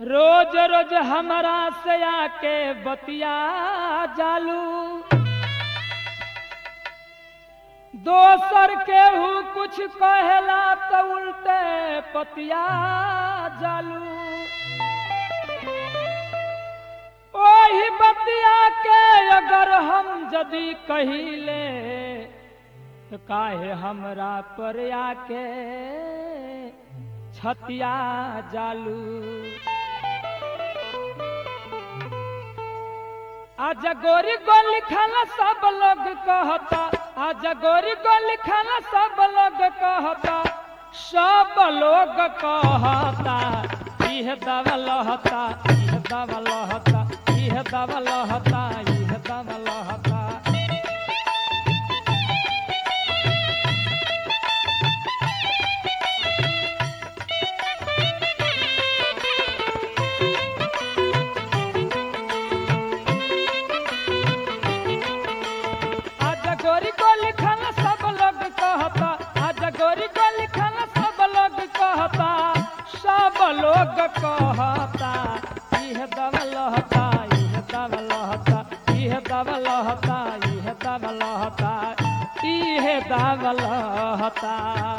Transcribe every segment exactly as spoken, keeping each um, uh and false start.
रोज रोज हमरा से आके बतिया जालू दोसर केहू कुछ कहेला तो उल्टे पतिया जालू ओही बतिया के अगर हम जदी कहिले तो काहे हमरा पर आके छतिया जालू आज गोरी को लिखला सब लोग कहता आज गोरी को लिखला सब लोग कहता सब लोग कहता इह दवल हता इह दवल हता इह दवल हता इह दवल हता गोरी को लिखल सब लोग कहता आज गोरी को लिखल सब लोग कहता सब लोग कहता इह दवल हता इह दवल हता इह दवल हता इह दवल हता इह दवल हता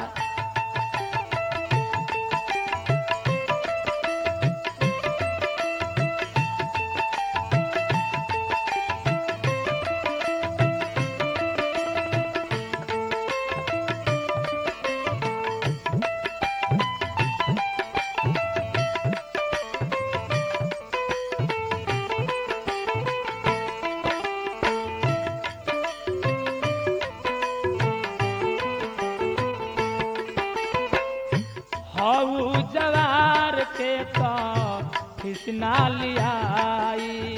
हऊ जवार के तो खिसना लियाई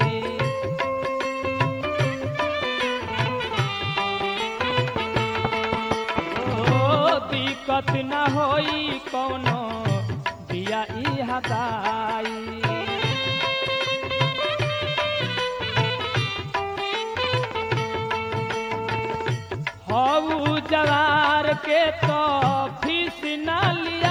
ओ दिक्कत न होई कौनो दिया ई हदाई हऊ जवार के तो खिसना लिया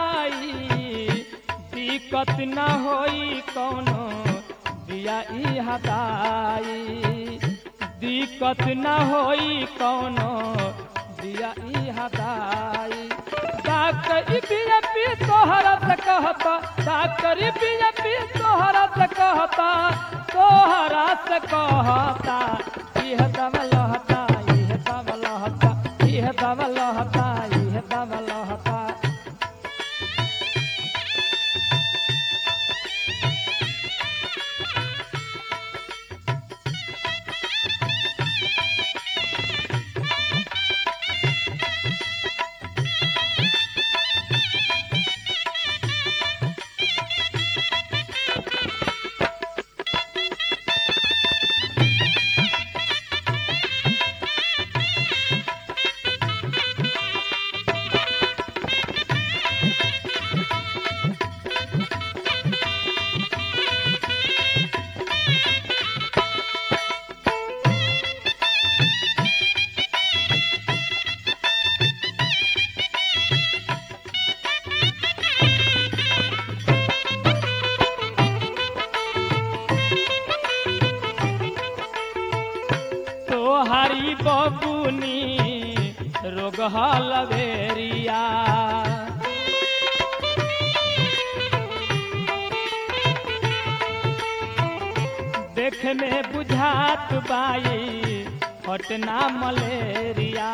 दिक्कत न होई कौनो दिया ई हदाई दिक्कत न होई कौनो दिया ई हदाई डॉक्टर बीएपी तोहरा से कहता डॉक्टर बीएपी तोहरा से कहता तोहरा से कहता इह दवल हता इह दवल हता इह दवल हता इह दवल हता हरी बबुनी रोग हलवेरिया देख में बुझात बाई हटना मलेरिया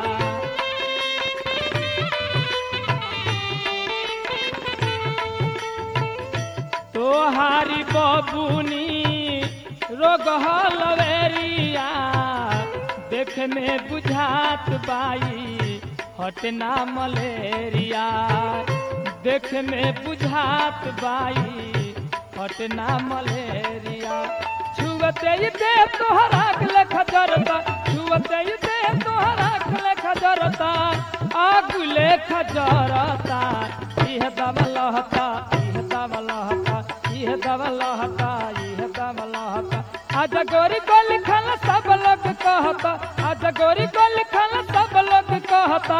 तो हरी बबुनी रोग हलवेरिया देख में बुझात बाई हटना मलेरिया देख में बुझात बाई हटना मलेरिया छुअते ही दे तोहरा गले खजरता छुअते ही दे तोहरा गले खजरता आगुले खजरता इह दवल हता इह दवल हता इह दवल हता इह दवल हता आज गोरी को लिखल सब लोग कहता आज गोरी को लिखल सब लोग कहता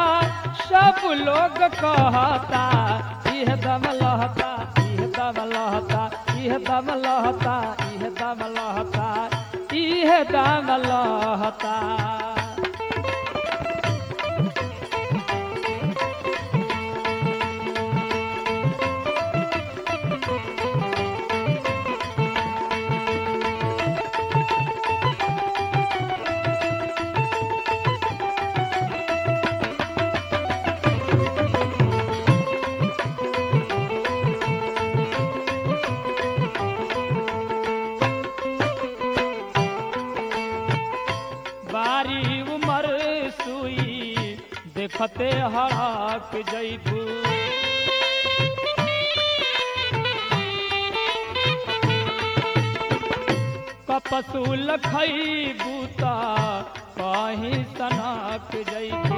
सब लोग कहता इह दवल हता इह दवल हता इह दम लहता इह दम लहता इह दम लहता। बारी उमर सुई देखते हड़क जैबू। कपसूल खैबू त कहीं सनक जैबू।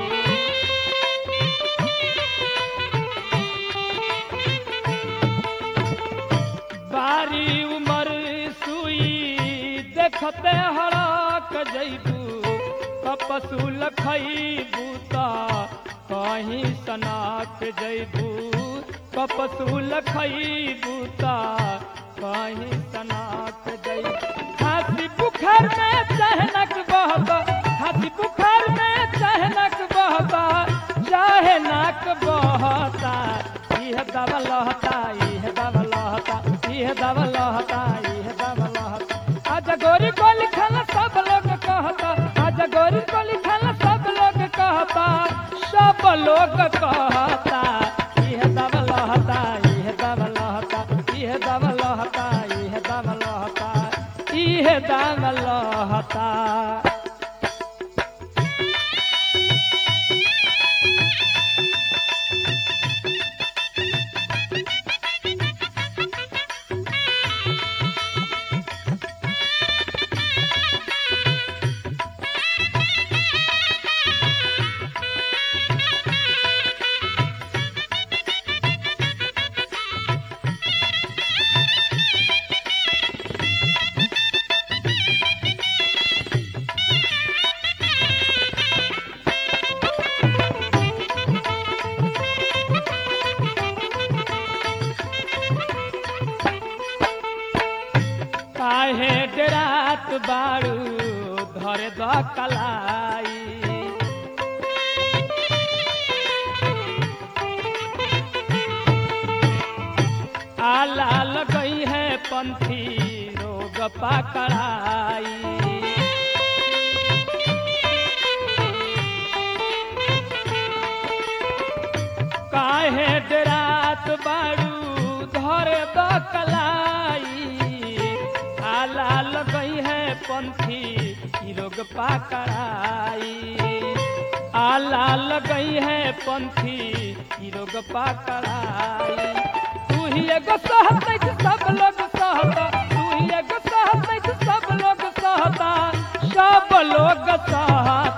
बारी उमर सुई देखते हड़क जैबू। कपसूल खैबू त कहीं सनक जैबू। कपसूल खैबू त कहीं सनक जैबू। खांसी बुखार में चहनक बहता खांसी बुखार में चहनक बहता चाहे नाक बहता। इह दम लहता इह दम लहता इह दम लहता इह दम लहता। आज गोरी को लिखल सब लोग कहता आज गोरी को लिखल सब लोग कहता सब लोग कहता। इह दम लहता इह दम लहता इह दम लहता इह दम लहता इह दम लहता। काहे डरात बारू धरे द कलाई। आला लगई है पंथी रोग पकड़ाई। काहे डरात बारू धरे द कलाई। आला लगई है पंथी रोग पकड़ाई। आला लगई है पंथी रोग पकड़ाई। तू ही एगो सहत सब लोग सहता तू ही एगो सहत सब लोग सहता सब लोग सहता।